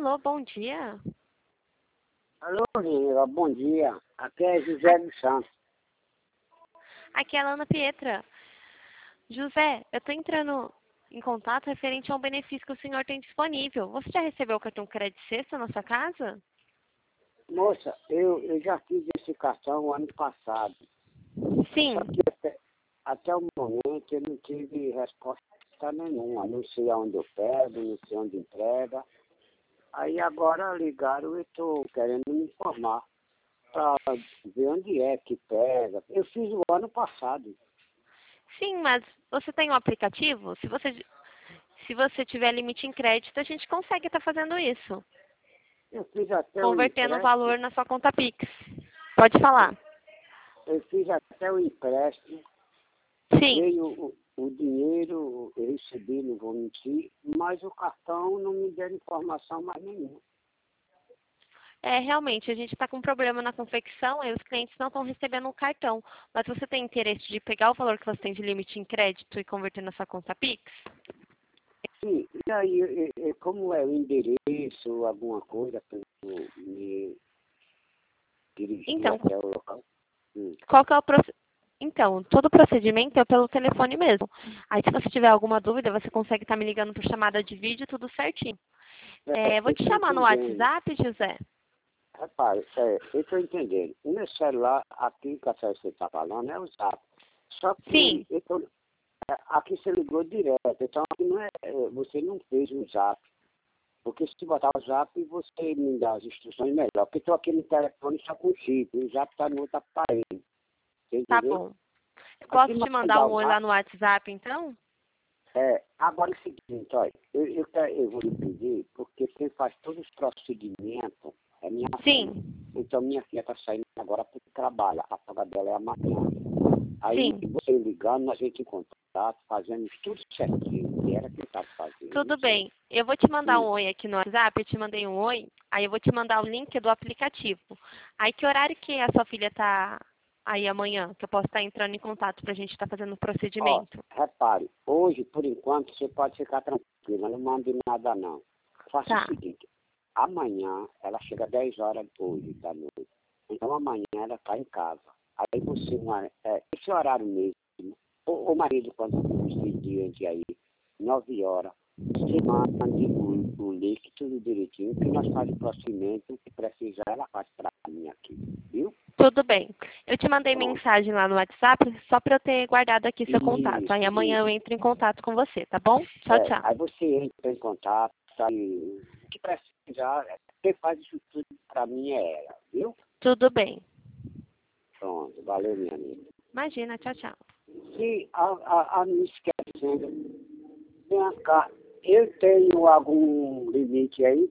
Alô, bom dia. Alô, Nila, bom dia. Aqui é José dos Santos. Aqui é a Ana Pietra. José, eu estou entrando em contato referente a um benefício que o senhor tem disponível. Você já recebeu o cartão Crédito Sexta na sua casa? Moça, eu já fiz esse cartão ano passado. Sim. Só que até o momento eu não tive resposta nenhuma. Não sei aonde eu pego, não sei onde entrega. Aí agora ligaram e estou querendo me informar para ver onde é que pega. Eu fiz o ano passado. Sim, mas você tem um aplicativo? Se você tiver limite em crédito, a gente consegue estar fazendo isso. Eu fiz até o Convertendo o empréstimo. valor na sua conta Pix. Pode falar. Eu fiz até o empréstimo. Sim. Veio o dinheiro, eu recebi, não vou mentir, mas o cartão não me deu informação mais nenhuma. Realmente, a gente está com um problema na confecção e os clientes não estão recebendo o cartão. Mas você tem interesse de pegar o valor que você tem de limite em crédito e converter na sua conta Pix? Sim, e aí, como é o endereço, alguma coisa para eu me dirigir Então, até o local? qual que é o Então, todo o procedimento é pelo telefone mesmo. Aí, se você tiver alguma dúvida, você consegue estar me ligando por chamada de vídeo, tudo certinho. Vou Eu te estou chamar no entendendo. WhatsApp, José. Rapaz, eu estou entendendo. O meu celular, aqui que você está falando, é o Zap. Só Sim, que aqui você ligou direto, então aqui não você não fez o Zap. Porque se botar o Zap, você me dá as instruções melhor. Porque estou aqui no telefone só com chip, o Zap está no outro aparelho. Você tá entendeu? bom. Eu Aqui posso te mandar mandar um o oi Zap. lá no WhatsApp, então? Agora é o seguinte, olha, eu vou lhe pedir, porque quem faz todos os procedimentos é minha filha. Sim, Então minha filha está saindo agora para o trabalho, a folga dela é amanhã. Aí sim. você ligando, a gente em contato, fazendo tudo certinho, que era quem estava fazendo. Tudo bem. Eu vou te mandar um Sim. oi aqui no WhatsApp, eu te mandei um oi, aí eu vou te mandar o link do aplicativo. Aí que horário que a sua filha tá aí amanhã, que eu posso estar entrando em contato pra gente estar fazendo o Ó, procedimento? repare, hoje, por enquanto, você pode ficar tranquila, não mande nada não. Faça o Tá, seguinte, amanhã, ela chega 10 horas hoje da noite. Então amanhã ela está em casa. Aí você, esse horário mesmo, o marido, quando você diante aí, 9 horas, você mande o link, tudo direitinho, que nós fazemos o procedimento, o que precisar, ela faz para mim aqui, viu? tudo bem. Eu te mandei Pronto. mensagem lá no WhatsApp só pra eu ter guardado aqui seu contato. Aí amanhã eu Isso. entro em contato com você, tá bom? Tchau, tchau. Aí você entra em contato, aí, o que precisar, quem faz isso tudo para mim é ela, viu? Tudo bem. Pronto, valeu, minha amiga. Imagina, tchau, tchau. Se me esquecendo, vem cá, eu tenho algum limite aí?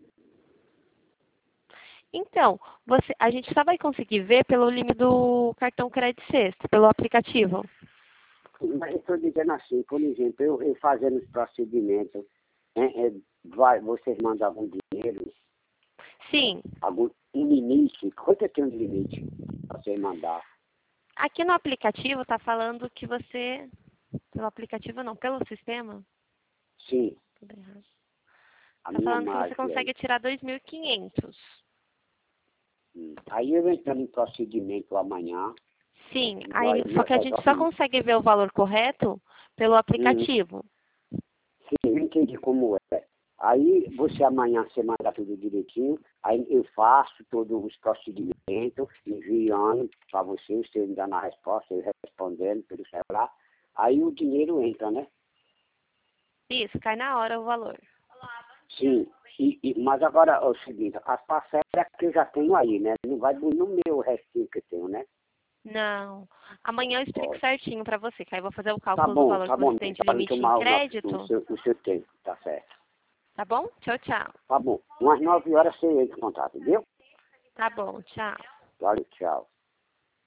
Então, a gente só vai conseguir ver pelo limite do cartão Crédito Sexta, pelo aplicativo. Mas eu estou dizendo assim, por exemplo, eu fazendo os procedimentos, vocês mandam algum dinheiro, Sim. um limite, quanto tem um limite para você mandar? Aqui no aplicativo tá falando que você... Pelo aplicativo não, pelo sistema. Sim, Tudo errado. a Tá minha falando que você margem aí. consegue tirar 2.500. Aí eu entrando em procedimento amanhã, Sim, vai, só nós que a gente só resolvemos. consegue ver o valor correto pelo aplicativo. Sim, eu entendi como é. Aí você amanhã você manda tudo direitinho, aí eu faço todos os procedimentos, enviando para você me dando a resposta, eu respondendo pelo celular. Aí o dinheiro entra, né? Isso, cai na hora o valor. Sim. Mas agora é o seguinte, as parcelas que eu já tenho aí, né? Não vai no meu restinho que eu tenho, né? Não. Amanhã eu explico Pode. certinho pra você, que aí eu vou fazer o Tá cálculo do bom, valor tá que bom. você tem de Para não limite em tomar crédito. o seu tempo, tá certo. Tá bom? Tchau, tchau. Tá bom. Umas 9 horas você entra em contato, viu? Tá bom, tchau. Valeu, tchau.